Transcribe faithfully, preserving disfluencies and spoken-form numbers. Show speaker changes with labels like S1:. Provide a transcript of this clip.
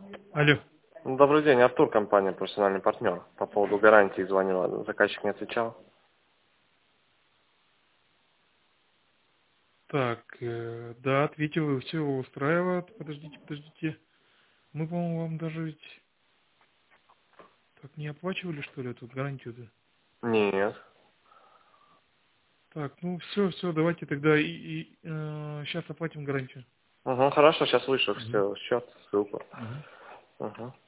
S1: Алло.
S2: Добрый день, Артур, компания «Профессиональный партнер». По поводу гарантии звонила. Заказчик не отвечал.
S1: Так, э, да, ответил, все его устраивает. Подождите, подождите. Мы, по-моему, вам даже ведь так не оплачивали, что ли, эту гарантию-то?
S2: Нет.
S1: Так, ну все, все, давайте тогда и, и сейчас оплатим гарантию.
S2: Угу, хорошо, сейчас вышлю
S1: Угу.
S2: все, счет, ссылку.
S1: Угу.
S2: Угу.